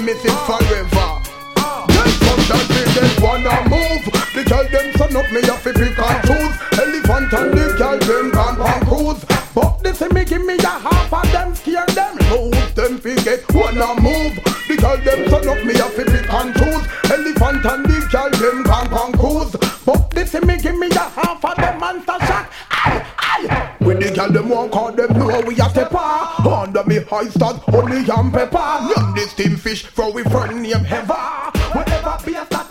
miss it forever. Then some that they wanna move. The girl them son up me have to pick and choose. Elephant and the girl them gone on cruise. But they say me give me a half of them, scare them, lose them forget wanna move. The girl them son up me have to pick and choose. Elephant and the girl them gone on cruise. But they say me give me a half of them monster shock. Aye. When the girl them walk out, them know we have to par. Under me high stars, honey and pepper. Name this steam fish, for we friend name Heather. Whatever be a